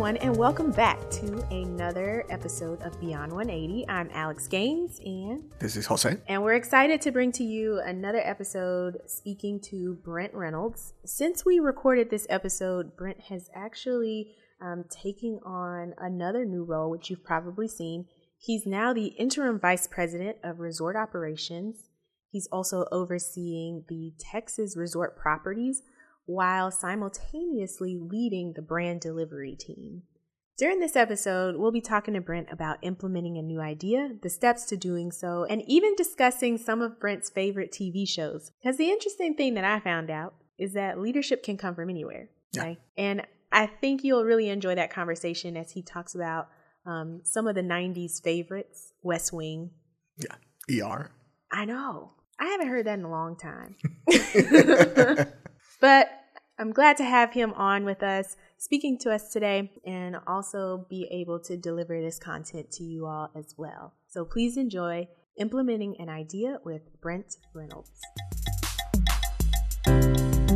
everyone, and welcome back to another episode of Beyond 180. I'm Alex Gaines, and this is Jose. And we're excited to bring to you another episode speaking to Brent Reynolds. Since we recorded this episode, Brent has actually taken on another new role, which you've probably seen. He's now the interim vice president of resort operations. He's also overseeing the Texas resort properties, while simultaneously leading the brand delivery team. During this episode, we'll be talking to Brent about implementing a new idea, the steps to doing so, and even discussing some of Brent's favorite TV shows. Because the interesting thing that I found out is that leadership can come from anywhere. Yeah. Right? And I think you'll really enjoy that conversation as he talks about some of the 90s favorites, West Wing. Yeah, ER. I know. I haven't heard that in a long time. But I'm glad to have him on with us, speaking to us today, and also be able to deliver this content to you all as well. So please enjoy Implementing an Idea with Brent Reynolds. I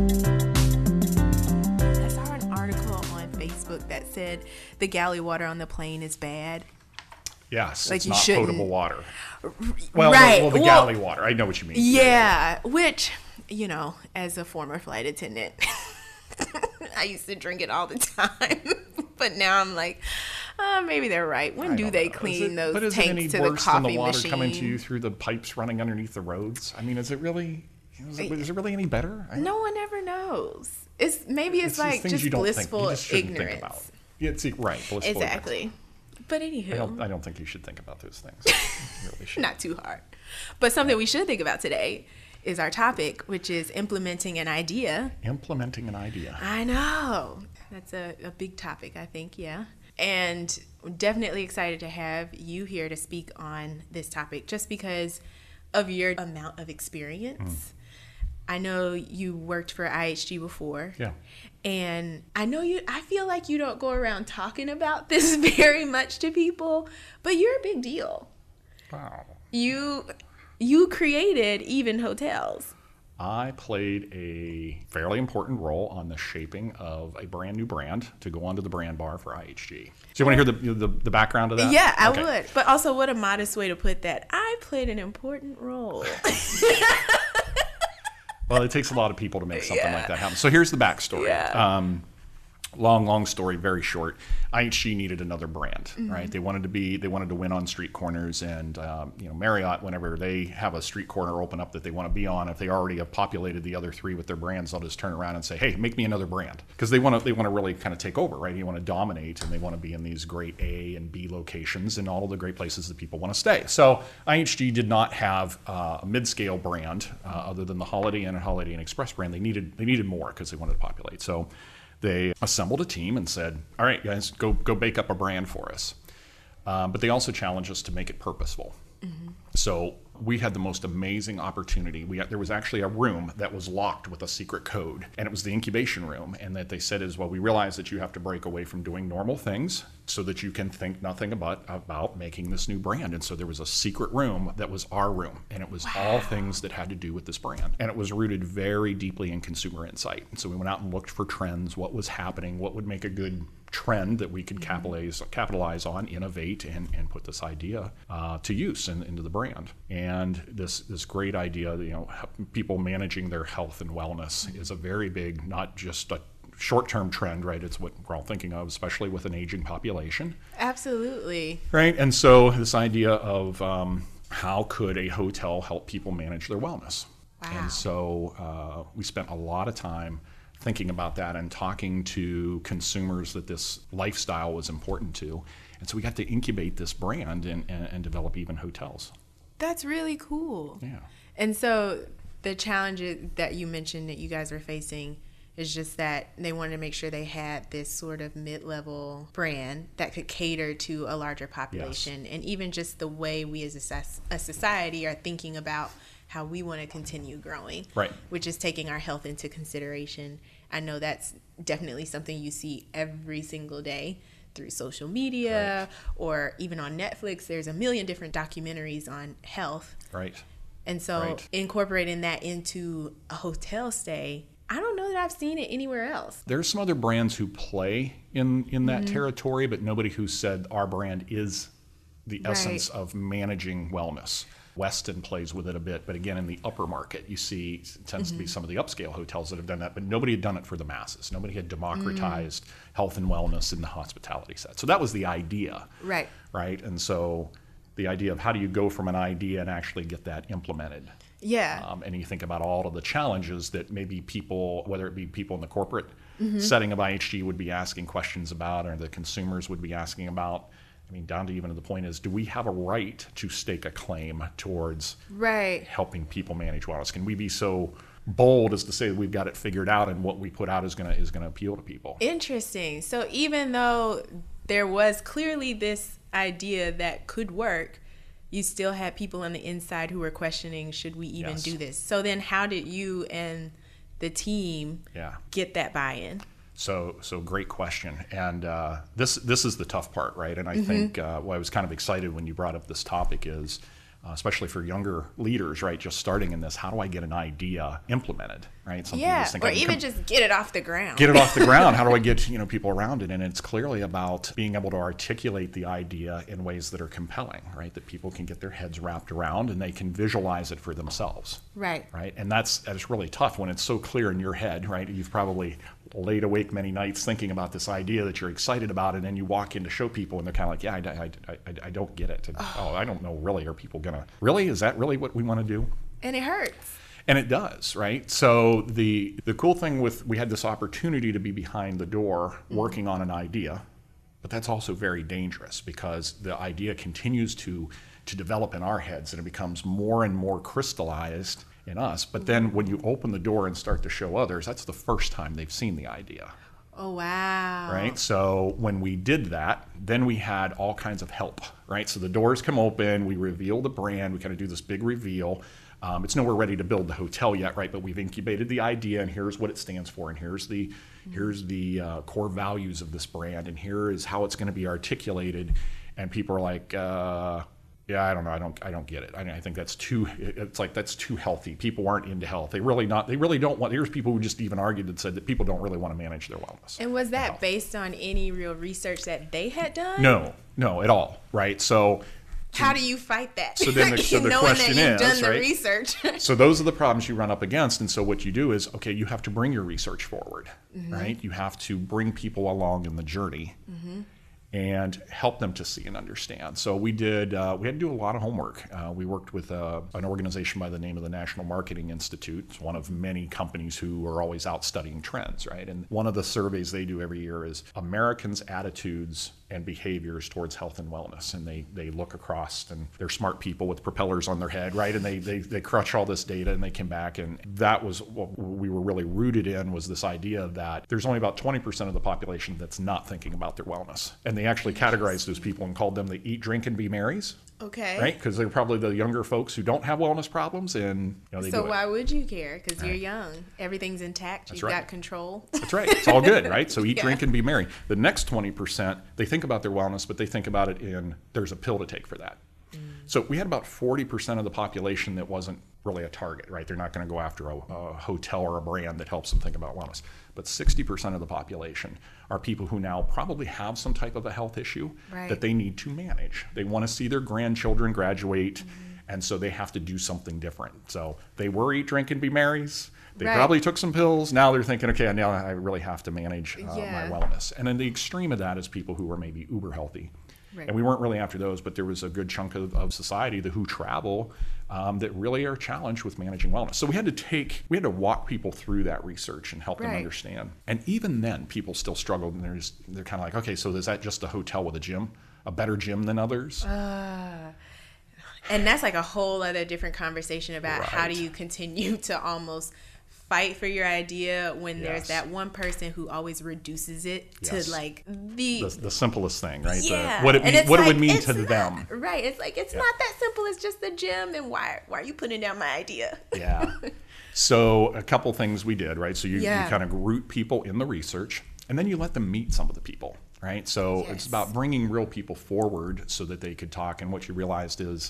saw an article on Facebook that said the galley water on the plane is bad. Yes, like it's you not shouldn't. potable water. Well, right. the galley water. I know what you mean. Yeah, which, you know, as a former flight attendant, I used to drink it all the time. But now I'm like, maybe they're right. When do they clean those tanks to the coffee machine? But is it any worse than the water coming to you through the pipes running underneath the roads? I mean, is it really any better? No one ever knows. Maybe it's like just blissful ignorance. Yeah, right. Blissful exactly. Ignorance. But anywho, I don't think you should think about those things. You really should. Not too hard. But something we should think about today is our topic, which is implementing an idea. Implementing an idea. I know. That's a big topic, I think, yeah. And we're definitely excited to have you here to speak on this topic just because of your amount of experience. I know you worked for IHG before. Yeah. And I feel like you don't go around talking about this very much to people, but you're a big deal. Wow. You created Even Hotels. I played a fairly important role on the shaping of a brand new brand to go onto the brand bar for IHG. So you want to hear the background of that? Yeah, I would. But also, what a modest way to put that. I played an important role. Well, it takes a lot of people to make something like that happen. So here's the backstory. Yeah. Long story, very short. IHG needed another brand, right? They wanted to win on street corners, and Marriott, whenever they have a street corner open up that they want to be on, if they already have populated the other three with their brands, they'll just turn around and say, "Hey, make me another brand," because they want to really kind of take over, right? You want to dominate, and they want to be in these great A and B locations and all of the great places that people want to stay. So IHG did not have a mid-scale brand other than the Holiday Inn and Holiday Inn Express brand. They needed more because they wanted to populate. So they assembled a team and said, "All right, guys, go bake up a brand for us." But they also challenged us to make it purposeful. So we had the most amazing opportunity. There was actually a room that was locked with a secret code, and it was the incubation room. And that they said is, well, we realize that you have to break away from doing normal things so that you can think nothing about making this new brand. And so there was a secret room that was our room, and it was all things that had to do with this brand. And it was rooted very deeply in consumer insight. And so we went out and looked for trends, what was happening, what would make a good trend that we could capitalize on, innovate, and put this idea to use into the brand. And this great idea, people managing their health and wellness is a very big, not just a short-term trend, right? It's what we're all thinking of, especially with an aging population. Absolutely. Right. And so this idea of how could a hotel help people manage their wellness? Wow. And so we spent a lot of time thinking about that and talking to consumers that this lifestyle was important to. And so we got to incubate this brand and develop Even Hotels. That's really cool. Yeah. And so the challenges that you mentioned that you guys are facing is just that they wanted to make sure they had this sort of mid-level brand that could cater to a larger population. Yes. And even just the way we as a society are thinking about how we want to continue growing, right? Which is taking our health into consideration. I know that's definitely something you see every single day through social media, right, or even on Netflix. There's a million different documentaries on health. Right. And so incorporating that into a hotel stay I don't know that I've seen it anywhere else. There's some other brands who play in that territory, but nobody who said our brand is the essence of managing wellness. Westin plays with it a bit, but again, in the upper market, you see it tends to be some of the upscale hotels that have done that, but nobody had done it for the masses. Nobody had democratized health and wellness in the hospitality set. So that was the idea. Right. Right? And so the idea of how do you go from an idea and actually get that implemented? Yeah. And you think about all of the challenges that maybe people, whether it be people in the corporate setting of IHG would be asking questions about, or the consumers would be asking about. I mean, down to even to the point is, do we have a right to stake a claim towards helping people manage wellness? Can we be so bold as to say that we've got it figured out and what we put out is going to appeal to people? Interesting. So even though there was clearly this idea that could work, you still had people on the inside who were questioning, should we even do this? So then how did you and the team get that buy-in? So great question. And this is the tough part, right? And I think I was kind of excited when you brought up this topic is, especially for younger leaders, right, just starting in this, how do I get an idea implemented, right? Something or even just get it off the ground. Get it off the ground. How do I get people around it? And it's clearly about being able to articulate the idea in ways that are compelling, right, that people can get their heads wrapped around and they can visualize it for themselves. Right. And that's really tough when it's so clear in your head, right? You've probably laid awake many nights thinking about this idea that you're excited about, and then you walk in to show people and they're kind of like, I don't get it. And, I don't know, really, are people gonna, really, is that really what we want to do? And it hurts. And it does, right? So the cool thing we had this opportunity to be behind the door working on an idea, but that's also very dangerous because the idea continues to develop in our heads and it becomes more and more crystallized in us. But then when you open the door and start to show others, that's the first time they've seen the idea. Oh, wow. Right? So when we did that, then we had all kinds of help, right? So the doors come open, we reveal the brand, we kind of do this big reveal. It's nowhere ready to build the hotel yet, right? But we've incubated the idea, and here's what it stands for, and here's the core values of this brand, and here is how it's going to be articulated. And people are like, I don't know, I don't get it. I think that's too healthy. People aren't into health. They really don't want. Here's people who just even argued and said that people don't really want to manage their wellness. And was that based on any real research that they had done? No, at all. Right. So how do you fight that? So then the question is, done the right? Research. So those are the problems you run up against. And so what you do is, okay, you have to bring your research forward, right? You have to bring people along in the journey. And help them to see and understand. So we had to do a lot of homework. We worked with an organization by the name of the National Marketing Institute. It's one of many companies who are always out studying trends, right? And one of the surveys they do every year is Americans' attitudes and behaviors towards health and wellness. And they look across, and they're smart people with propellers on their head, right? And they crush all this data, and they came back, and that was what we were really rooted in, was this idea that there's only about 20% of the population that's not thinking about their wellness. And they actually categorized those people and called them the eat, drink, and be merries. Okay. Right? Because they're probably the younger folks who don't have wellness problems, and they so do it. Why would you care? Because you're young. Everything's intact. You've got control. That's right. It's all good, right? So eat, drink, and be merry. The next 20%, they think about their wellness, but they think about it in there's a pill to take for that. So we had about 40% of the population that wasn't really a target, right? They're not going to go after a hotel or a brand that helps them think about wellness. But 60% of the population are people who now probably have some type of a health issue that they need to manage. They want to see their grandchildren graduate, and so they have to do something different. So they were eat, drink, and be merries. They probably took some pills. Now they're thinking, okay, now I really have to manage my wellness. And then the extreme of that is people who are maybe uber healthy. And we weren't really after those, but there was a good chunk of society who travel that really are challenged with managing wellness. So we had to walk people through that research and help them understand. And even then, people still struggled, and they're kind of like, okay, so is that just a hotel with a gym, a better gym than others? And that's like a whole other different conversation about how do you continue to almost fight for your idea when there's that one person who always reduces it to like the simplest thing, right? Yeah. What it would mean to them. Right. It's like, it's not that simple. It's just the gym. And why are you putting down my idea? Yeah. So a couple things we did, right? So you kind of root people in the research, and then you let them meet some of the people, right? So it's about bringing real people forward so that they could talk. And what you realized is,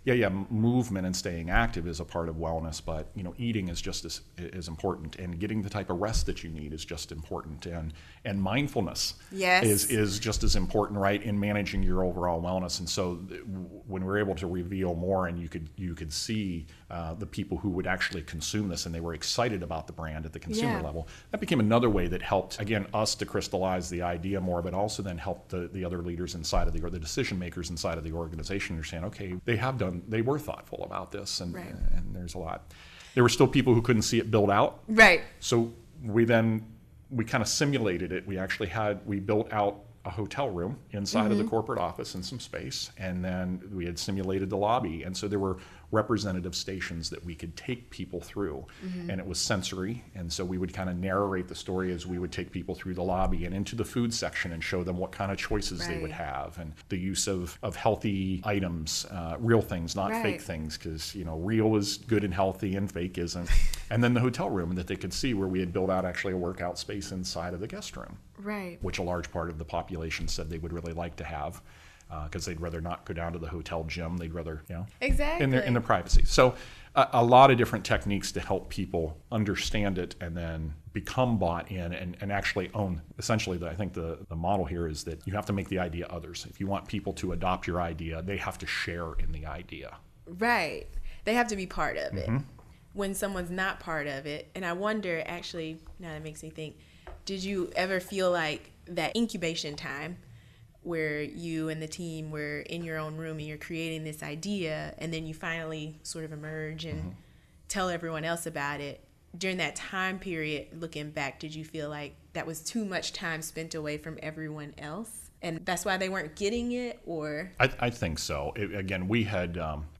yeah, movement and staying active is a part of wellness, but eating is just as important, and getting the type of rest that you need is just important, and mindfulness is just as important, right, in managing your overall wellness. And so when we're able to reveal more, and you could see the people who would actually consume this, and they were excited about the brand at the consumer level, that became another way that helped, again, us to crystallize the idea more, but also then helped the other leaders inside of the decision makers inside of the organization understand, okay, they were thoughtful about this, and there's a lot. There were still people who couldn't see it built out. Right. So we kind of simulated it. We built out a hotel room inside of the corporate office and some space, and then we had simulated the lobby, and so there were representative stations that we could take people through, and it was sensory, and so we would kind of narrate the story as we would take people through the lobby and into the food section and show them what kind of choices they would have, and the use of healthy items, real things, not fake things, because real is good and healthy and fake isn't. And then the hotel room that they could see, where we had built out actually a workout space inside of the guest room, which a large part of the population said they would really like to have, because they'd rather not go down to the hotel gym. They'd rather, exactly, in their privacy. So a lot of different techniques to help people understand it and then become bought in and actually own. Essentially, I think the model here is that you have to make the idea others. If you want people to adopt your idea, they have to share in the idea. Right. They have to be part of it. When someone's not part of it, and I wonder, actually, now that makes me think, did you ever feel like that incubation time where you and the team were in your own room and you're creating this idea, and then you finally sort of emerge and tell everyone else about it? During that time period, looking back, did you feel like that was too much time spent away from everyone else, and that's why they weren't getting it? Or I think so. Again, we had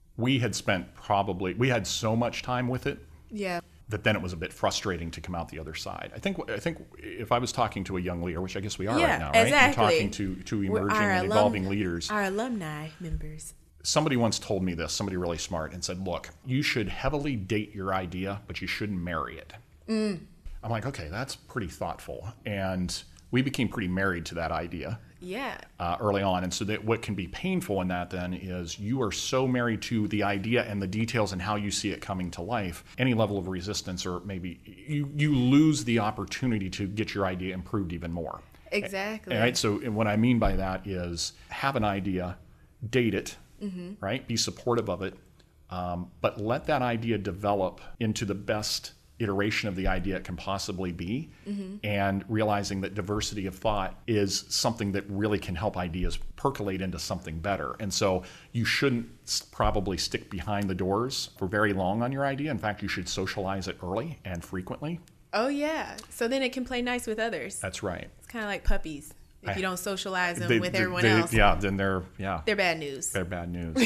so much time with it. Yeah. That then it was a bit frustrating to come out the other side. I think if I was talking to a young leader, which I guess we are right now, right? Exactly. We're talking to emerging and evolving leaders. Our alumni members. Somebody once told me this, somebody really smart, and said, look, you should heavily date your idea, but you shouldn't marry it. I'm like, okay, that's pretty thoughtful. And we became pretty married to that idea. Yeah. Early on. And so that what can be painful in that then is you are so married to the idea and the details and how you see it coming to life, any level of resistance, or maybe you lose the opportunity to get your idea improved even more. Exactly. Right? So what I mean by that is have an idea, date it, right? Be supportive of it, but let that idea develop into the best iteration of the idea it can possibly be, and realizing that diversity of thought is something that really can help ideas percolate into something better. And so you shouldn't probably stick behind the doors for very long on your idea. In fact, you should socialize it early and frequently. Oh, yeah. So then it can play nice with others. That's right. It's kind of like puppies. If you don't socialize them with everyone else, then they're bad news. They're bad news.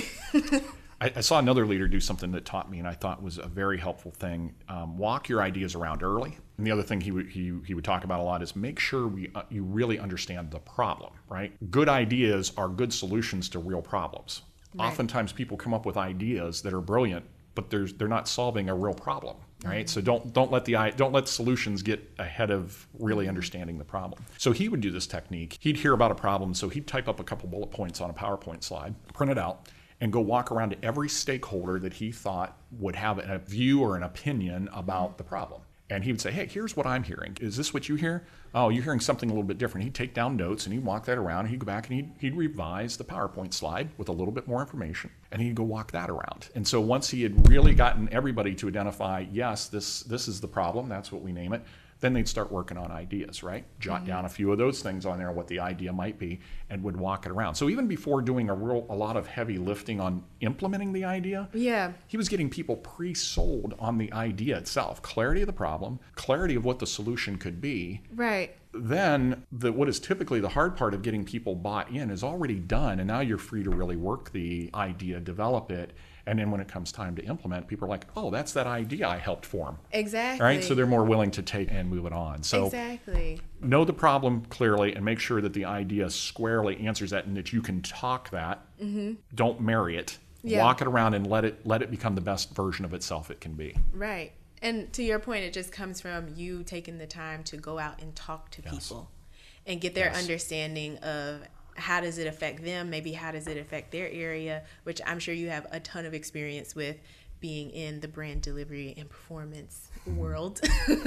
I saw another leader do something that taught me, and I thought was a very helpful thing. Walk your ideas around early. And the other thing he would talk about a lot is make sure you really understand the problem, right? Good ideas are good solutions to real problems. Right. Oftentimes people come up with ideas that are brilliant, but they're not solving a real problem, right? So don't let solutions get ahead of really understanding the problem. So he would do this technique. He'd hear about a problem, so he'd type up a couple bullet points on a PowerPoint slide, print it out, and go walk around to every stakeholder that he thought would have a view or an opinion about the problem. And he would say, hey, here's what I'm hearing. Is this what you hear? Oh, you're hearing something a little bit different. He'd take down notes and he'd walk that around. And he'd go back and he'd revise the PowerPoint slide with a little bit more information. And he'd go walk that around. And so once he had really gotten everybody to identify, yes, this is the problem, that's what we name it, then they'd start working on ideas, right? Jot down a few of those things on there, what the idea might be, and would walk it around. So even before doing a lot of heavy lifting on implementing the idea, he was getting people pre-sold on the idea itself. Clarity of the problem, clarity of what the solution could be. Right. Then what is typically the hard part of getting people bought in is already done, and now you're free to really work the idea, develop it. And then when it comes time to implement, people are like, oh, that's that idea I helped form. Exactly. Right? So they're more willing to take and move it on. So exactly. Know the problem clearly and make sure that the idea squarely answers that and that you can talk that. Don't marry it. Walk it around and let it become the best version of itself it can be. Right. And to your point, it just comes from you taking the time to go out and talk to people and get their understanding of how does it affect them? Maybe how does it affect their area, which I'm sure you have a ton of experience with being in the brand delivery and performance world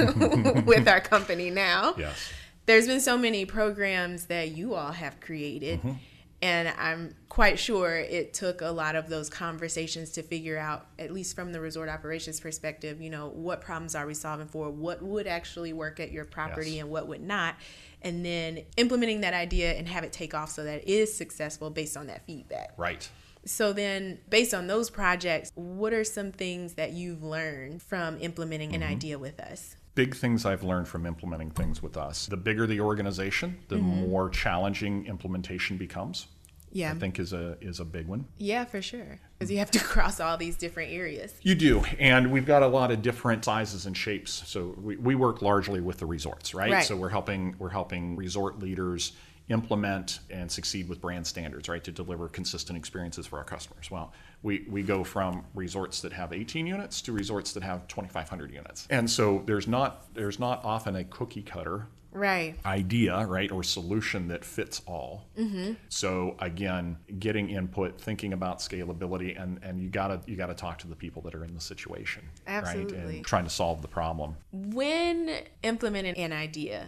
with our company now. Yes. There's been so many programs that you all have created. And I'm quite sure it took a lot of those conversations to figure out, at least from the resort operations perspective, you know, what problems are we solving for? What would actually work at your property and what would not? And then implementing that idea and have it take off so that it is successful based on that feedback. Right. So then, based on those projects, what are some things that you've learned from implementing an idea with us? Big things I've learned from implementing things with us. The bigger the organization, the more challenging implementation becomes. Yeah. I think is a big one. Yeah, for sure. Because you have to cross all these different areas. You do. And we've got a lot of different sizes and shapes. So we work largely with the resorts, right? So we're helping resort leaders implement and succeed with brand standards, right, to deliver consistent experiences for our customers. Well, we go from resorts that have 18 units to resorts that have 2,500 units. And so there's not often a cookie cutter idea, right, or solution that fits all. So again, getting input, thinking about scalability, and you gotta talk to the people that are in the situation, Absolutely. right, and trying to solve the problem. When implementing an idea,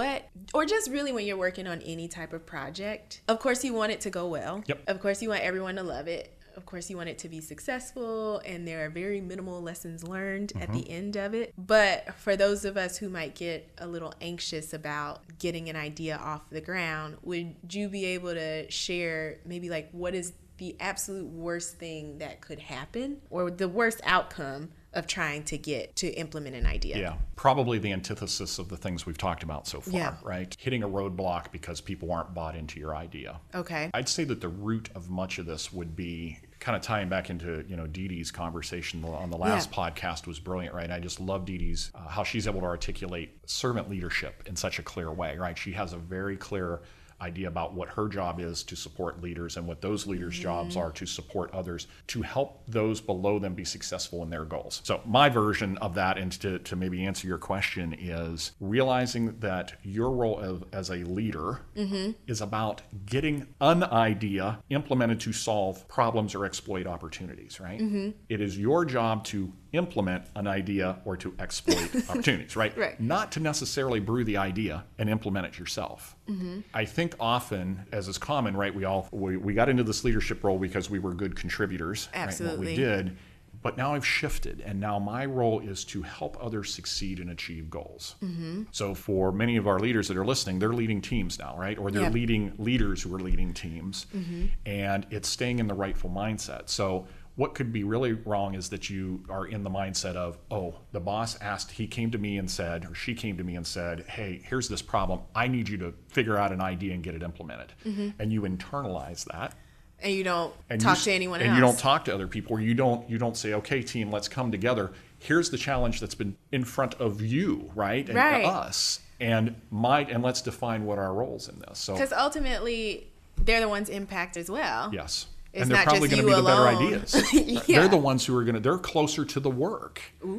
or just really when you're working on any type of project, of course you want it to go well. Yep. Of course you want everyone to love it. Of course, you want it to be successful, and there are very minimal lessons learned at the end of it. But for those of us who might get a little anxious about getting an idea off the ground, would you be able to share maybe like what is the absolute worst thing that could happen, or the worst outcome of trying to implement an idea? Yeah, probably the antithesis of the things we've talked about so far, right? Hitting a roadblock because people aren't bought into your idea. Okay. I'd say that the root of much of this would be kind of tying back into, Dee Dee's conversation on the last podcast was brilliant, right? I just love Dee Dee's, how she's able to articulate servant leadership in such a clear way, right? She has a very clear idea about what her job is to support leaders and what those leaders' jobs are to support others, to help those below them be successful in their goals. So my version of that, and to maybe answer your question, is realizing that your role as a leader is about getting an idea implemented to solve problems or exploit opportunities, right? It is your job to implement an idea or to exploit opportunities, right? Not to necessarily brew the idea and implement it yourself. I think often, as is common, right, we got into this leadership role because we were good contributors, Absolutely. right, what we did. But now I've shifted, and now my role is to help others succeed and achieve goals. So for many of our leaders that are listening, they're leading teams now, right? Or they're leading leaders who are leading teams, and it's staying in the rightful mindset. So what could be really wrong is that you are in the mindset of, oh, the boss he came to me and said, or she came to me and said, hey, here's this problem. I need you to figure out an idea and get it implemented. And you internalize that. And you don't talk to anyone else. And you don't talk to other people, or you don't say, okay, team, let's come together. Here's the challenge that's been in front of you, right? And us. And let's define what our roles in this. So, because ultimately, they're the ones impacted as well. Yes. It's and they're not probably just going to be you the better alone. ideas. They're the ones who are they're closer to the work.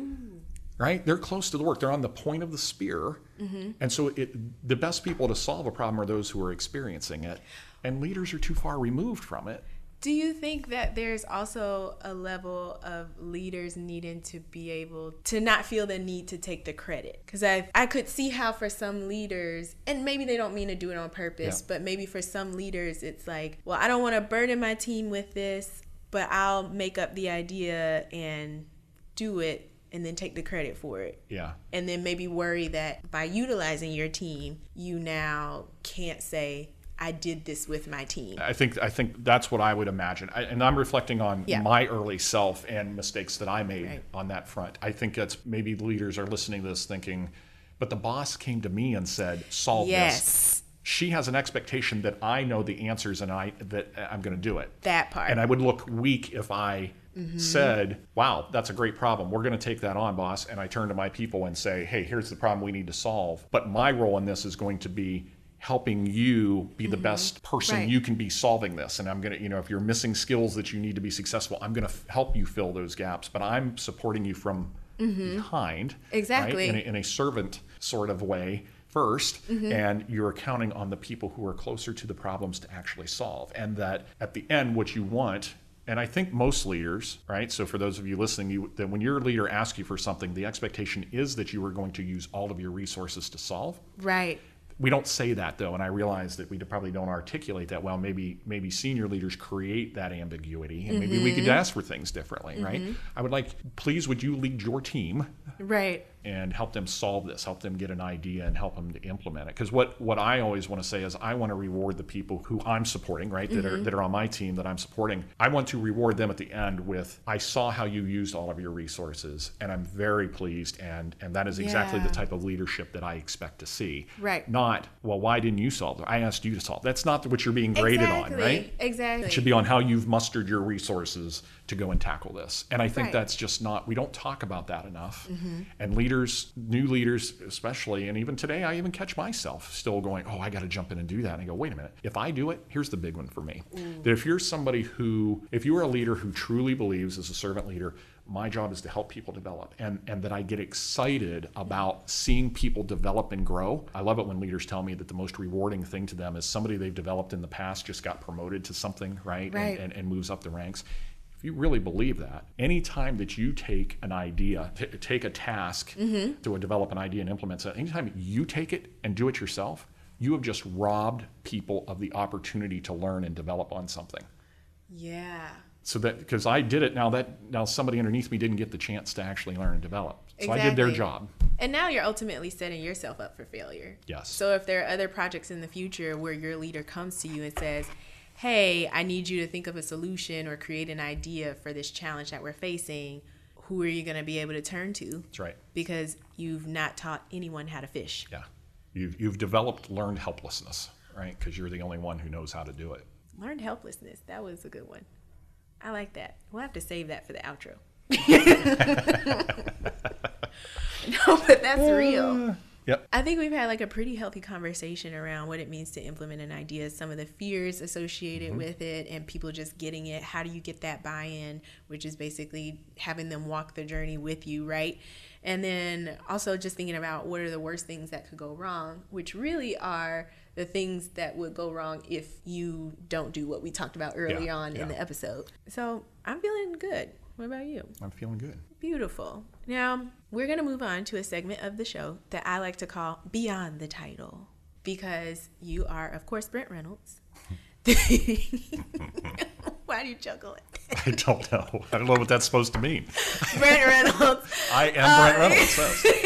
Right? They're close to the work. They're on the point of the spear. And so the best people to solve a problem are those who are experiencing it. And leaders are too far removed from it. Do you think that there's also a level of leaders needing to be able to not feel the need to take the credit? Because I could see how for some leaders, and maybe they don't mean to do it on purpose, but maybe for some leaders it's like, well, I don't want to burden my team with this, but I'll make up the idea and do it and then take the credit for it. Yeah. And then maybe worry that by utilizing your team, you now can't say, I did this with my team. I think that's what I would imagine. And I'm reflecting on my early self and mistakes that I made on that front. I think that's maybe leaders are listening to this thinking, but the boss came to me and said, solve this. She has an expectation that I know the answers and that I'm going to do it. That part. And I would look weak if I said, wow, that's a great problem. We're going to take that on, boss. And I turn to my people and say, hey, here's the problem we need to solve. But my role in this is going to be helping you be the best person you can be solving this. And I'm going to, if you're missing skills that you need to be successful, I'm going to help you fill those gaps. But I'm supporting you from behind. Exactly. Right? In a servant sort of way, first, and you're counting on the people who are closer to the problems to actually solve. And that at the end, what you want, and I think most leaders, right? So for those of you listening, that when your leader asks you for something, the expectation is that you are going to use all of your resources to solve. Right. We don't say that, though, and I realize that we probably don't articulate that well. Maybe senior leaders create that ambiguity, and maybe we could ask for things differently, right? I would like, please, would you lead your team? Right. And help them solve this, help them get an idea, and help them to implement it. Because what I always want to say is I want to reward the people who I'm supporting, right, that are on my team that I'm supporting. I want to reward them at the end with, I saw how you used all of your resources, and I'm very pleased, and that is exactly the type of leadership that I expect to see. Right. Not, well, why didn't you solve it? I asked you to solve it. That's not what you're being graded on, right? Exactly. It should be on how you've mustered your resources to go and tackle this. And I think that's just not, we don't talk about that enough. And leaders, new leaders especially, and even today, I even catch myself still going, oh, I got to jump in and do that. And I go, wait a minute, if I do it, here's the big one for me. That if you're somebody who, if you are a leader who truly believes as a servant leader, my job is to help people develop, and that I get excited about seeing people develop and grow. I love it when leaders tell me that the most rewarding thing to them is somebody they've developed in the past just got promoted to something, right? And moves up the ranks. If you really believe that, anytime that you take an idea, take a task to develop an idea and implement it, anytime you take it and do it yourself, you have just robbed people of the opportunity to learn and develop on something. Yeah. So that, because I did it, now somebody underneath me didn't get the chance to actually learn and develop. So I did their job. And now you're ultimately setting yourself up for failure. Yes. So if there are other projects in the future where your leader comes to you and says, hey, I need you to think of a solution or create an idea for this challenge that we're facing, who are you going to be able to turn to? That's right. Because you've not taught anyone how to fish. Yeah. You've developed learned helplessness, right? Because you're the only one who knows how to do it. Learned helplessness. That was a good one. I like that. We'll have to save that for the outro. No, but that's real. Yep. I think we've had like a pretty healthy conversation around what it means to implement an idea, some of the fears associated with it, and people just getting it. How do you get that buy-in, which is basically having them walk the journey with you, right? And then also just thinking about what are the worst things that could go wrong, which really are the things that would go wrong if you don't do what we talked about early on in the episode. So I'm feeling good. What about you? I'm feeling good. Beautiful. Now, we're going to move on to a segment of the show that I like to call Beyond the Title, because you are, of course, Brent Reynolds. Why do you chuckle? I don't know. I don't know what that's supposed to mean. Brent Reynolds. I am Brent Reynolds.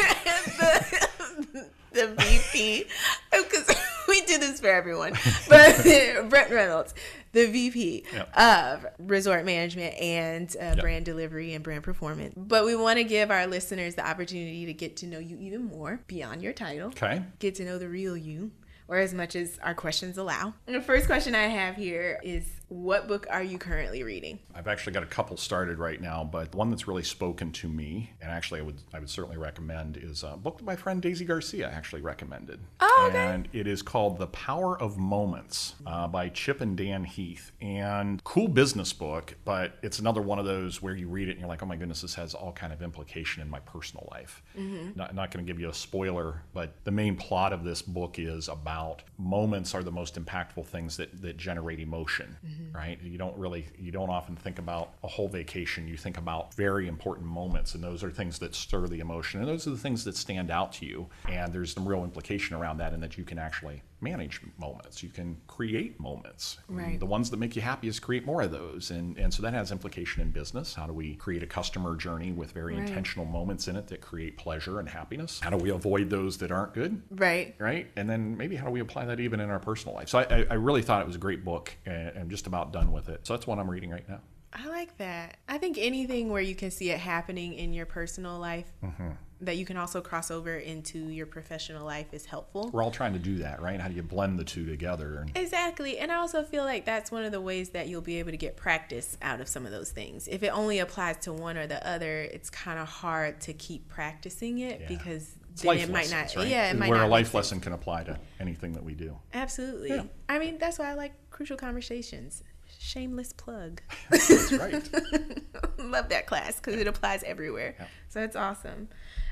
Yes. The VP, because we do this for everyone, but Brent Reynolds, the VP of Resort Management and Brand Delivery and Brand Performance. But we want to give our listeners the opportunity to get to know you even more beyond your title. Okay. Get to know the real you, or as much as our questions allow. And the first question I have here is, what book are you currently reading? I've actually got a couple started right now, but one that's really spoken to me, and actually I would certainly recommend, is a book that my friend Daisy Garcia actually recommended. Oh, okay. And it is called The Power of Moments by Chip and Dan Heath. And cool business book, but it's another one of those where you read it and you're like, oh my goodness, this has all kind of implication in my personal life. Not going to give you a spoiler, but the main plot of this book is about moments are the most impactful things that generate emotion. Right? You don't often think about a whole vacation. You think about very important moments, and those are things that stir the emotion, and those are the things that stand out to you. And there's some real implication around that, in that you can actually manage moments. You can create moments. Right. The ones that make you happiest, create more of those. And so that has implication in business. How do we create a customer journey with very intentional moments in it that create pleasure and happiness? How do we avoid those that aren't good? Right. Right? And then maybe how do we apply that even in our personal life? So I really thought it was a great book, and I'm just about done with it. So that's what I'm reading right now. I like that. I think anything where you can see it happening in your personal life that you can also cross over into your professional life is helpful. We're all trying to do that, right? How do you blend the two together? Exactly. And I also feel like that's one of the ways that you'll be able to get practice out of some of those things. If it only applies to one or the other, it's kind of hard to keep practicing it because then it might not. Right? Yeah, it might where not. a life lesson can apply to anything that we do. Absolutely. Yeah. I mean, that's why I like Crucial Conversations. Shameless plug. That's right. Love that class because it applies everywhere. Yeah. So it's awesome.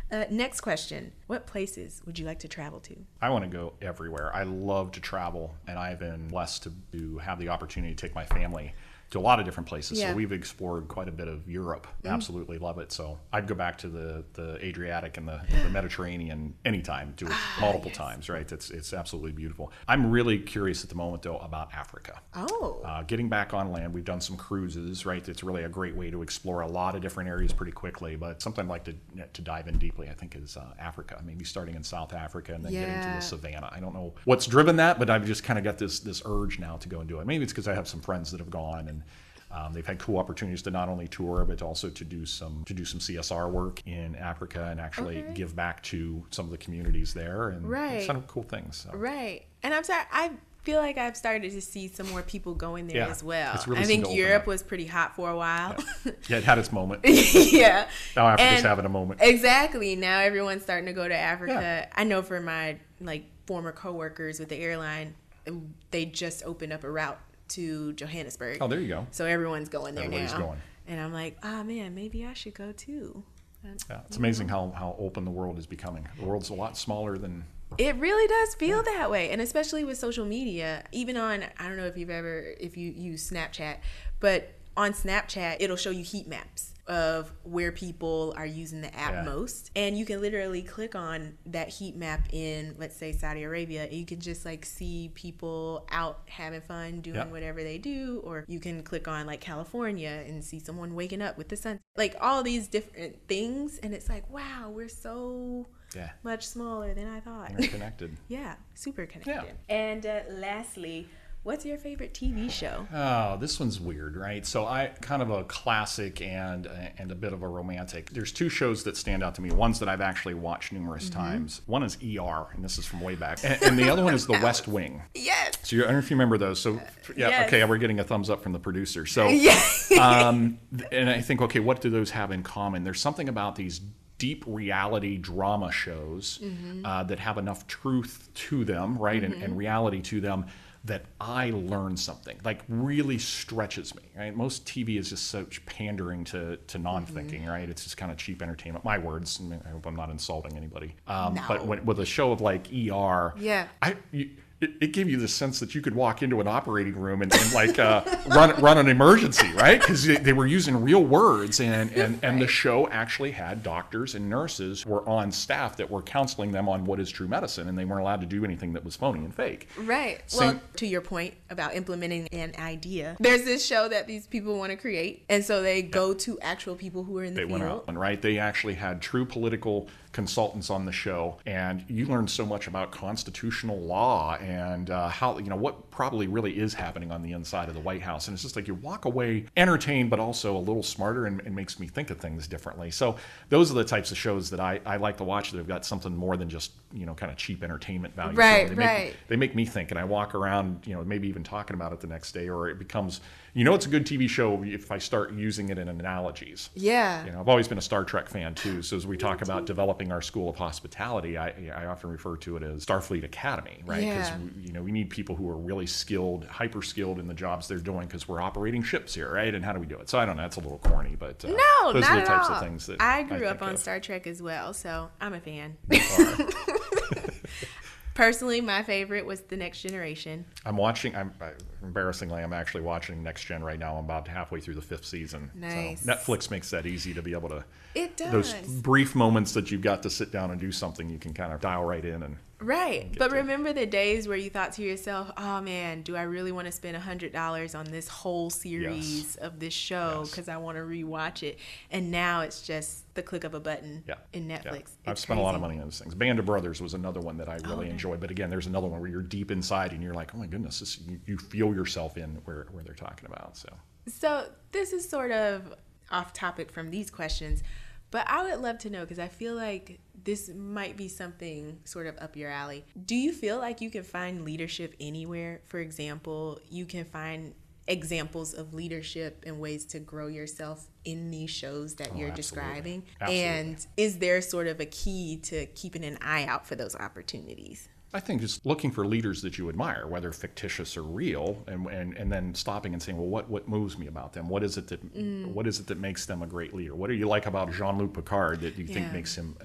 Next question. What places would you like to travel to? I want to go everywhere. I love to travel, and I've been blessed to have the opportunity to take my family to a lot of different places. Yeah. So we've explored quite a bit of Europe. Absolutely love it. So I'd go back to the Adriatic and the Mediterranean anytime, do it multiple times, right? It's absolutely beautiful. I'm really curious at the moment, though, about Africa. Oh. Getting back on land, we've done some cruises, right? It's really a great way to explore a lot of different areas pretty quickly, but something I'd like to dive in deeply, I think, is Africa, maybe starting in South Africa and then getting to the savannah. I don't know what's driven that, but I've just kind of got this urge now to go and do it. Maybe it's because I have some friends that have gone, and they've had cool opportunities to not only tour but also to do some CSR work in Africa and actually give back to some of the communities there, and it's kind of cool things. So. Right. And I'm sorry, I feel like I've started to see some more people going there as well. It's really I think Europe was pretty hot for a while. Yeah, it had its moment. Yeah. Now Africa's having a moment. Exactly. Now everyone's starting to go to Africa. Yeah. I know for my former coworkers with the airline, they just opened up a route to Johannesburg. Oh, there you go. So everyone's going there now. Everybody's going. And I'm like, man, maybe I should go too. Yeah, it's amazing how open the world is becoming. The world's a lot smaller than... It really does feel that way. And especially with social media, even on, I don't know if you use Snapchat, but on Snapchat, it'll show you heat maps of where people are using the app most. And you can literally click on that heat map in, let's say, Saudi Arabia, and you can just see people out having fun doing whatever they do. Or you can click on California and see someone waking up with the sun. All these different things. And it's wow, we're so much smaller than I thought. Interconnected. Yeah, super connected. Yeah. And lastly, what's your favorite TV show? Oh, this one's weird, right? So I kind of a classic and a bit of a romantic. There's two shows that stand out to me. Ones that I've actually watched numerous times. One is ER, and this is from way back. And the other one is The West Wing. Yes. So I don't know if you remember those. So okay, we're getting a thumbs up from the producer. So and I think, okay, what do those have in common? There's something about these deep reality drama shows that have enough truth to them, right, and reality to them, that I learn something, really stretches me, right? Most TV is just such pandering to non-thinking, right? It's just kind of cheap entertainment. My words, I hope I'm not insulting anybody. No. But with a show of ER, it gave you the sense that you could walk into an operating room and run an emergency, right? Because they were using real words, and the show actually had doctors and nurses who were on staff that were counseling them on what is true medicine, and they weren't allowed to do anything that was phony and fake. Right. Well, to your point about implementing an idea, there's this show that these people want to create, and so they go to actual people who are in the field. They went out, right? They actually had true political consultants on the show, and you learn so much about constitutional law and how, what probably really is happening on the inside of the White House. And it's just you walk away entertained, but also a little smarter, and makes me think of things differently. So those are the types of shows that I like to watch that have got something more than just, kind of cheap entertainment value. Right, they make me think, and I walk around, maybe even talking about it the next day, or it becomes, it's a good TV show if I start using it in analogies. Yeah. I've always been a Star Trek fan too. So as we talk about developing our school of hospitality, I often refer to it as Starfleet Academy, right? Because we need people who are really skilled, hyper skilled in the jobs they're doing, because we're operating ships here, right? And how do we do it? So I don't know, that's a little corny, but no, those not are the at types all. of things that I grew up on Star Trek as well, so I'm a fan. Personally, my favorite was The Next Generation. Embarrassingly, I'm actually watching Next Gen right now. I'm about halfway through the 5th season. Nice. So Netflix makes that easy to be able to... It does. Those brief moments that you've got to sit down and do something, you can kind of dial right in and... Right. But remember the days where you thought to yourself, oh man, do I really want to spend $100 on this whole series of this show because I want to rewatch it? And now it's just the click of a button in Netflix. Yeah. I've spent a lot of money on those things. Band of Brothers was another one that I really enjoyed. But again, there's another one where you're deep inside and you're like, oh my goodness, you feel yourself in where they're talking about. So this is sort of off topic from these questions, but I would love to know, because I feel like this might be something sort of up your alley. Do you feel like you can find leadership anywhere? For example, you can find examples of leadership and ways to grow yourself in these shows that you're describing? Absolutely. And is there sort of a key to keeping an eye out for those opportunities? I think just looking for leaders that you admire, whether fictitious or real, and then stopping and saying, well, what moves me about them? What is it that makes them a great leader? What do you like about Jean-Luc Picard that you think makes him,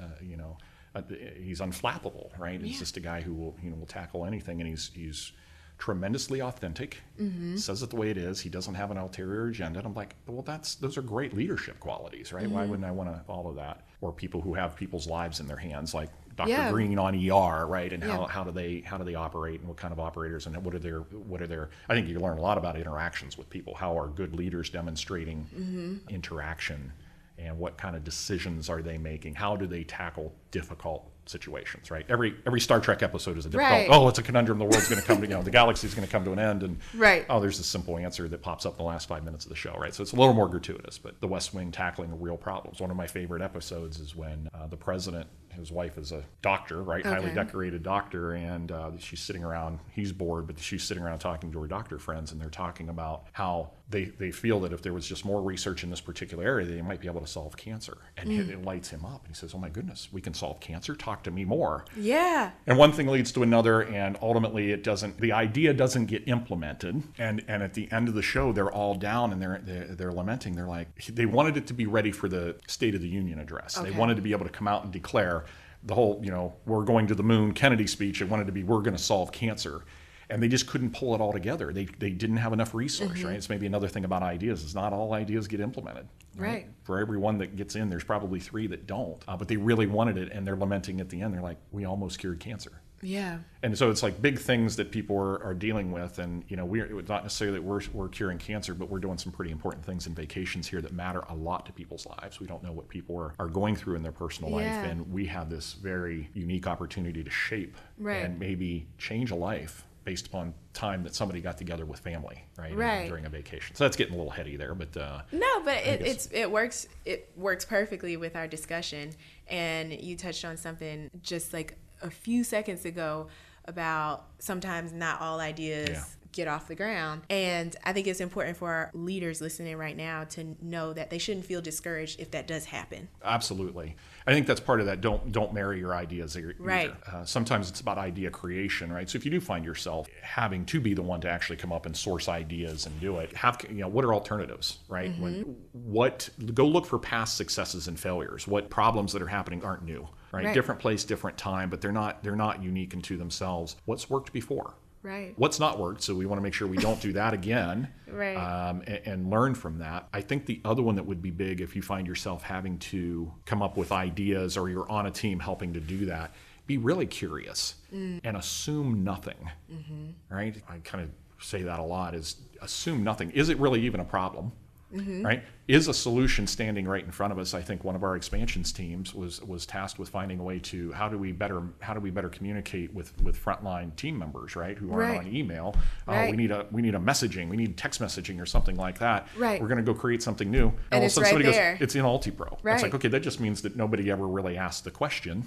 he's unflappable, right? He's just a guy who will tackle anything, and he's tremendously authentic, says it the way it is. He doesn't have an ulterior agenda. And I'm like, well, those are great leadership qualities, right? Why wouldn't I want to follow that? Or people who have people's lives in their hands, like Dr. Green on ER, right? And how do they operate, and what kind of operators, and what are their I think you learn a lot about interactions with people. How are good leaders demonstrating interaction, and what kind of decisions are they making? How do they tackle difficult situations, right? Every Star Trek episode is a difficult, it's a conundrum, the world's going to come to, the galaxy's going to come to an end, and there's a simple answer that pops up in the last 5 minutes of the show, right? So it's a little more gratuitous, but the West Wing tackling real problems. One of my favorite episodes is when the president, his wife is a doctor, right? Okay. Highly decorated doctor, and she's sitting around, he's bored, but she's sitting around talking to her doctor friends, and they're talking about how they feel that if there was just more research in this particular area, they might be able to solve cancer. And it lights him up. And he says, oh my goodness, we can solve cancer? Talk to me more. Yeah. And one thing leads to another, and ultimately the idea doesn't get implemented. And at the end of the show, they're all down, and they're lamenting. They're like, they wanted it to be ready for the State of the Union address. Okay. They wanted to be able to come out and declare the whole, we're going to the moon Kennedy speech. It wanted to be, we're going to solve cancer. And they just couldn't pull it all together. They didn't have enough resource, right? It's maybe another thing about ideas is not all ideas get implemented. Right. For every one that gets in, there's probably 3 that don't. But they really wanted it, and they're lamenting at the end. They're like, we almost cured cancer. Yeah. And so it's like big things that people are dealing with. And, it's not necessarily that we're curing cancer, but we're doing some pretty important things in vacations here that matter a lot to people's lives. We don't know what people are going through in their personal life. And we have this very unique opportunity to shape and maybe change a life based upon time that somebody got together with family, right? During a vacation. So that's getting a little heady there, but no, but it works. It works perfectly with our discussion. And you touched on something just like a few seconds ago about sometimes not all ideas get off the ground. And I think it's important for our leaders listening right now to know that they shouldn't feel discouraged if that does happen. Absolutely. I think that's part of that. Don't marry your ideas either. Right. Sometimes it's about idea creation, right? So if you do find yourself having to be the one to actually come up and source ideas and do it, what are alternatives, right? Go look for past successes and failures. What problems that are happening aren't new, right? Different place, different time, but they're not unique unto themselves. What's worked before? Right. What's not worked, so we want to make sure we don't do that again. Right. And learn from that. I think the other one that would be big if you find yourself having to come up with ideas, or you're on a team helping to do that, be really curious and assume nothing. Right? I kind of say that a lot, is assume nothing. Is it really even a problem? Right? Is a solution standing right in front of us? I think one of our expansions teams was tasked with finding a way to how do we better communicate with frontline team members, right, who aren't on email. We need a messaging, we need text messaging or something like that. Right. We're going to go create something new, and all of a sudden somebody goes, it's in Altipro. Right. It's like, okay, that just means that nobody ever really asked the question.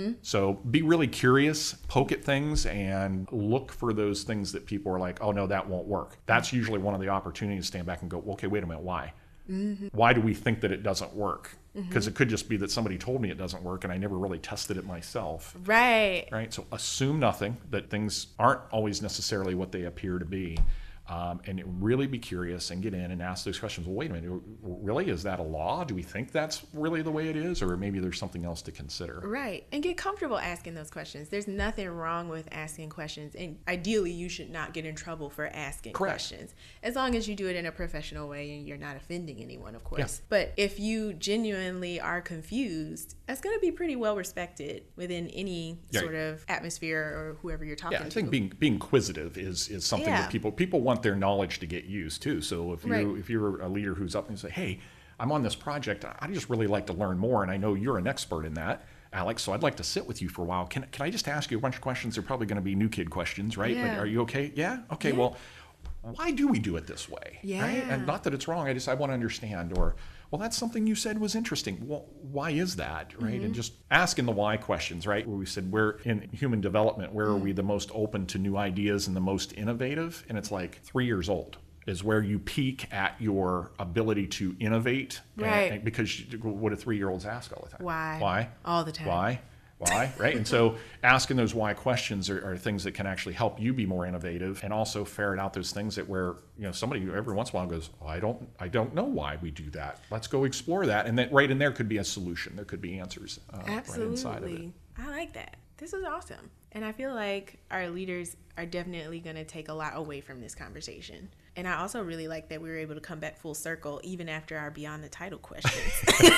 So be really curious, poke at things, and look for those things that people are like, oh no, that won't work. That's usually one of the opportunities to stand back and go, well, okay, wait a minute, why? Why do we think that it doesn't work? Because it could just be that somebody told me it doesn't work and I never really tested it myself. Right. So assume nothing, that things aren't always necessarily what they appear to be. And really be curious and get in and ask those questions. Well, wait a minute, really? Is that a law? Do we think that's really the way it is? Or maybe there's something else to consider. Right. And get comfortable asking those questions. There's nothing wrong with asking questions. And ideally, you should not get in trouble for asking questions. As long as you do it in a professional way and you're not offending anyone, of course. Yeah. But if you genuinely are confused, that's going to be pretty well respected within any sort of atmosphere or whoever you're talking to. I think being inquisitive is something that people want their knowledge to get used too. So if you're a leader who's up and say, hey, I'm on this project, I just really like to learn more, and I know you're an expert in that, Alex, so I'd like to sit with you for a while. Can I just ask you a bunch of questions? They're probably going to be new kid questions, right? Yeah. But are you okay? Yeah? Okay, well, why do we do it this way? Yeah. Right? And not that it's wrong, I want to understand. Or, well, that's something you said was interesting. Well, why is that, right? And just asking the why questions, right? Where we said, we're in human development, where are we the most open to new ideas and the most innovative? And it's like 3 years old is where you peak at your ability to innovate. Right. And because what do 3-year-olds ask all the time? Why? Why? All the time. Why? Why? Right? And so asking those why questions are things that can actually help you be more innovative, and also ferret out those things that where, somebody every once in a while goes, oh, I don't know why we do that. Let's go explore that. And that right in there could be a solution. There could be answers right inside of it. I like that. This is awesome. And I feel like our leaders are definitely going to take a lot away from this conversation. And I also really like that we were able to come back full circle even after our Beyond the Title questions.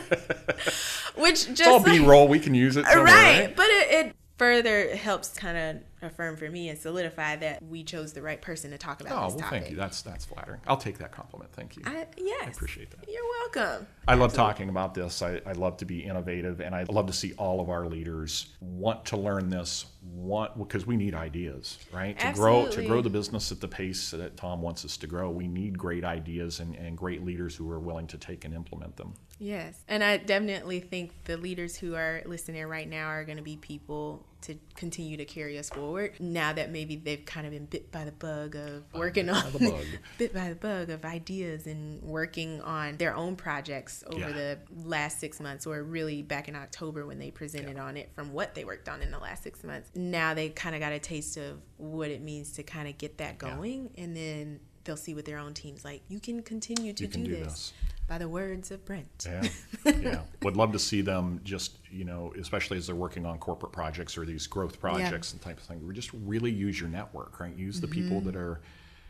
Which just, it's all B-roll. We can use it somewhere, right? But it further helps kind of affirm for me and solidify that we chose the right person to talk about this topic. Thank you. That's flattering. I'll take that compliment. Thank you. Yes. I appreciate that. You're welcome. I love talking about this. I love to be innovative, and I love to see all of our leaders want to learn this, because we need ideas, right? Absolutely. To grow the business at the pace that Tom wants us to grow, we need great ideas and great leaders who are willing to take and implement them. Yes. And I definitely think the leaders who are listening right now are going to be people to continue to carry us forward now that maybe they've kind of been bit by the bug of working on bit by the bug of ideas and working on their own projects over the last 6 months, or really back in October when they presented on it from what they worked on in the last 6 months. Now they kind of got a taste of what it means to kind of get that going, and then they'll see with their own teams, like, you can continue to do this. By the words of Brent. Yeah. Would love to see them just, especially as they're working on corporate projects or these growth projects and type of thing. We just really use your network, right? Use the people that are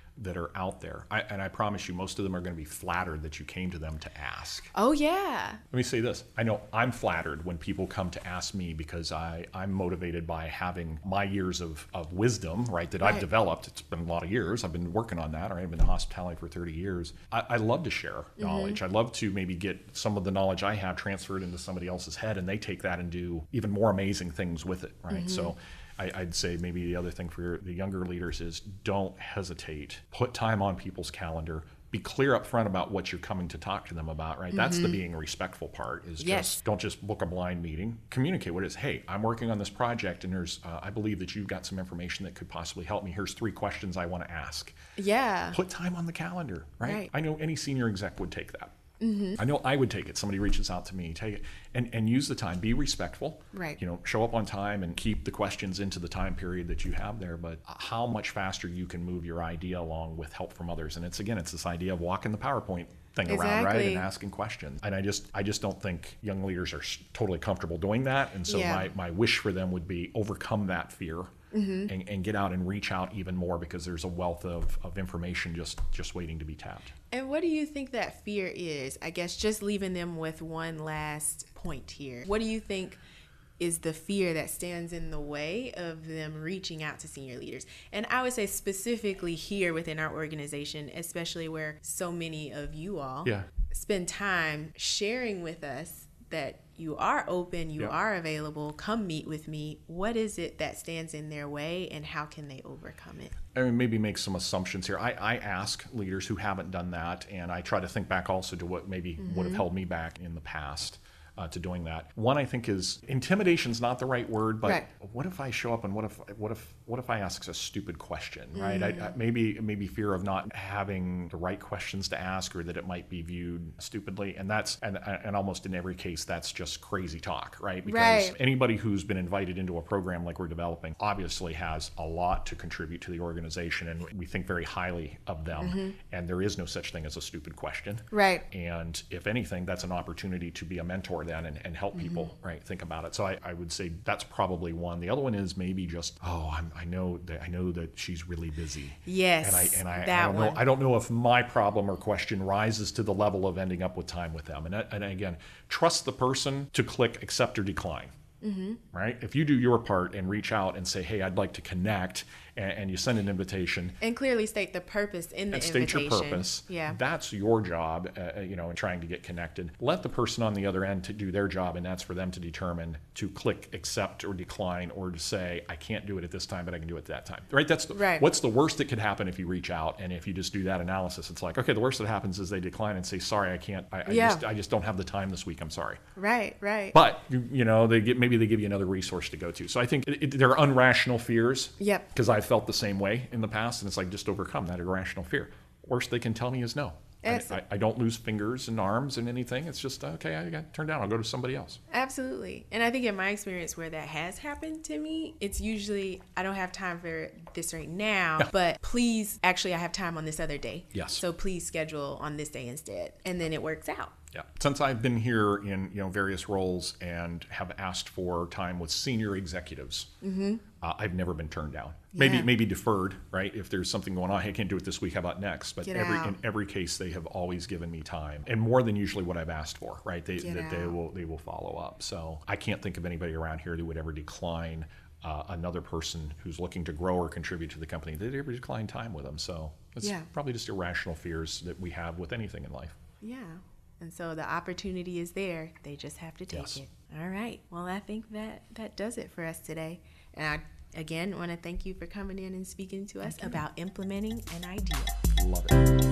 out there. And I promise you, most of them are going to be flattered that you came to them to ask. Oh, yeah. Let me say this. I know I'm flattered when people come to ask me, because I'm motivated by having my years of wisdom, right, that I've developed. It's been a lot of years. I've been working on that. Right? I've been in hospitality for 30 years. I love to share knowledge. I love to maybe get some of the knowledge I have transferred into somebody else's head, and they take that and do even more amazing things with it, right? So I'd say maybe the other thing for the younger leaders is don't hesitate. Put time on people's calendar. Be clear up front about what you're coming to talk to them about, right? That's the being respectful part, is just don't just book a blind meeting. Communicate what it is. Hey, I'm working on this project, and there's I believe that you've got some information that could possibly help me. Here's 3 questions I want to ask. Yeah. Put time on the calendar, right? I know any senior exec would take that. I know I would take it. Somebody reaches out to me, take it, and use the time. Be respectful. Right. Show up on time and keep the questions into the time period that you have there. But how much faster you can move your idea along with help from others. And it's this idea of walking the PowerPoint thing around, right, and asking questions. And I just don't think young leaders are totally comfortable doing that. And so my wish for them would be overcome that fear. And get out and reach out even more, because there's a wealth of information just waiting to be tapped. And what do you think that fear is? I guess just leaving them with one last point here. What do you think is the fear that stands in the way of them reaching out to senior leaders? And I would say specifically here within our organization, especially where so many of you all spend time sharing with us that you are open, you are available, come meet with me. What is it that stands in their way, and how can they overcome it? I mean, maybe make some assumptions here. I ask leaders who haven't done that, and I try to think back also to what maybe would have held me back in the past to doing that. One, I think, is intimidation's not the right word, but what if I show up and what if I ask a stupid question, right? Maybe fear of not having the right questions to ask, or that it might be viewed stupidly, and almost in every case that's just crazy talk, right? Because anybody who's been invited into a program like we're developing obviously has a lot to contribute to the organization, and we think very highly of them, and there is no such thing as a stupid question, right? And if anything, that's an opportunity to be a mentor then and help people, right, think about it. So I would say that's probably one. The other one is maybe just, I know that she's really busy. Yes, and I don't know if my problem or question rises to the level of ending up with time with them. And again, trust the person to click accept or decline. Right? If you do your part and reach out and say, hey, I'd like to connect, and you send an invitation. And clearly state the purpose in the invitation. State your purpose. Yeah. That's your job, in trying to get connected. Let the person on the other end to do their job, and that's for them to determine to click accept or decline, or to say, I can't do it at this time, but I can do it at that time. Right? What's the worst that could happen if you reach out? And if you just do that analysis, it's like, okay, the worst that happens is they decline and say, sorry, I can't. I just don't have the time this week. I'm sorry. Right. But, maybe they give you another resource to go to. So I think there are unrational fears. Yep. Because I've felt the same way in the past, and it's like, just overcome that irrational fear. Worst they can tell me is no. I don't lose fingers and arms and anything. It's just, okay, I got turned down. I'll go to somebody else. Absolutely. And I think in my experience where that has happened to me, it's usually, I don't have time for this right now, but please, actually, I have time on this other day. Yes. So please schedule on this day instead. And then it works out. Yeah. Since I've been here in various roles and have asked for time with senior executives, I've never been turned down. Maybe deferred, right? If there's something going on, hey, I can't do it this week. How about next? But in every case, they have always given me time, and more than usually what I've asked for, right? They will follow up. So I can't think of anybody around here that would ever decline another person who's looking to grow or contribute to the company. They'd ever decline time with them. So it's probably just irrational fears that we have with anything in life. Yeah. And so the opportunity is there. They just have to take it. All right. Well, I think that does it for us today. And I, again, want to thank you for coming in and speaking to us about implementing an idea. Love it.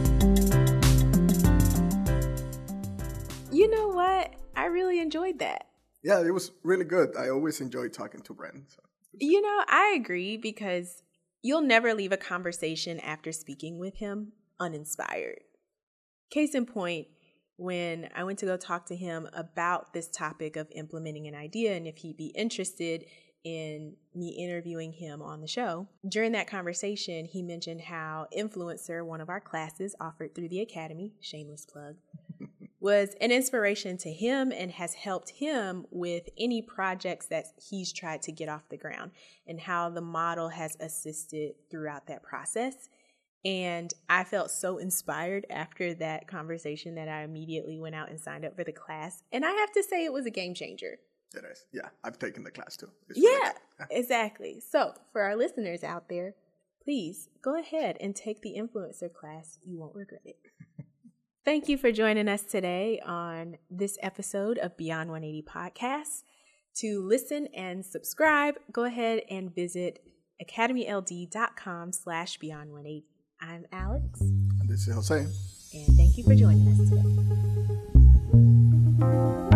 You know what? I really enjoyed that. Yeah, it was really good. I always enjoy talking to Brent. So. You know, I agree, because you'll never leave a conversation after speaking with him uninspired. Case in point, when I went to go talk to him about this topic of implementing an idea and if he'd be interested in me interviewing him on the show, during that conversation, he mentioned how Influencer, one of our classes offered through the Academy, shameless plug, was an inspiration to him and has helped him with any projects that he's tried to get off the ground, and how the model has assisted throughout that process. And I felt so inspired after that conversation that I immediately went out and signed up for the class. And I have to say it was a game changer. It is. Yeah, I've taken the class too. Exactly. So for our listeners out there, please go ahead and take the Influencer class. You won't regret it. Thank you for joining us today on this episode of Beyond 180 Podcast. To listen and subscribe, go ahead and visit academyld.com/beyond180. I'm Alex. And this is Jose. And thank you for joining us today.